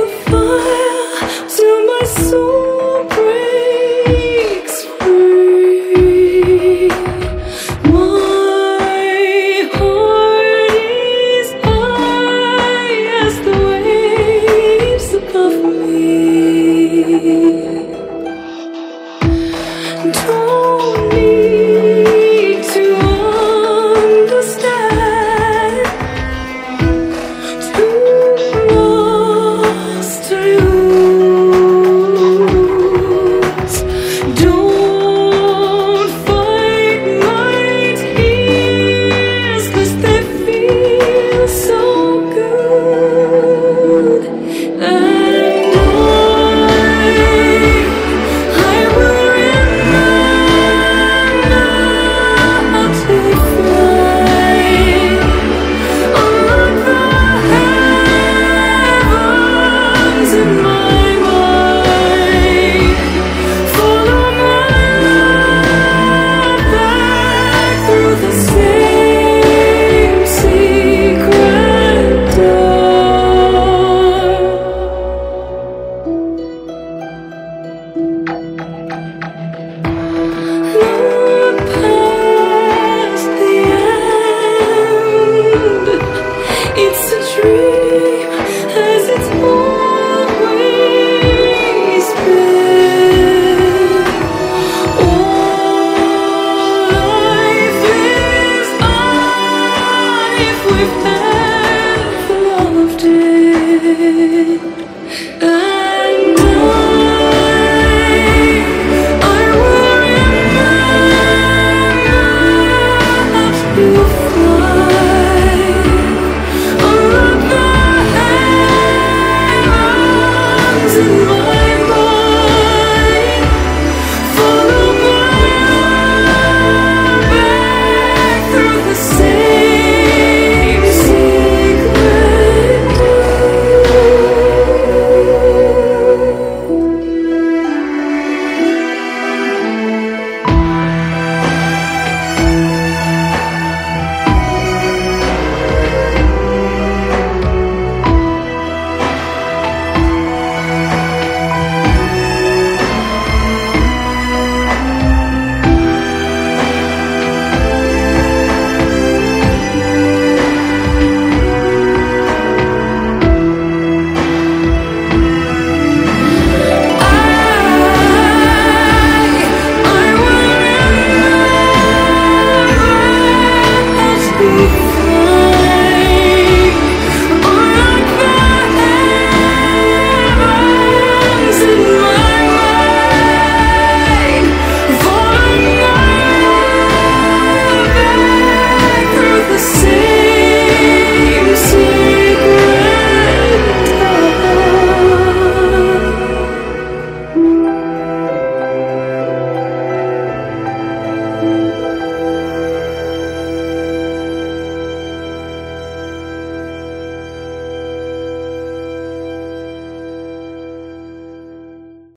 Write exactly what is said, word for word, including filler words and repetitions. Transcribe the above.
fire till my soul breaks free. My heart is high as the waves above me. Don't need to understand, too lost to lose. Don't fight my tears, 'cause they feel so good. And I, I will remember how to fly on the heavens in my mind. Follow my love back through the same secret door. Look past the end. It's a dream, as it's always been. All life is on if we've ever loved it.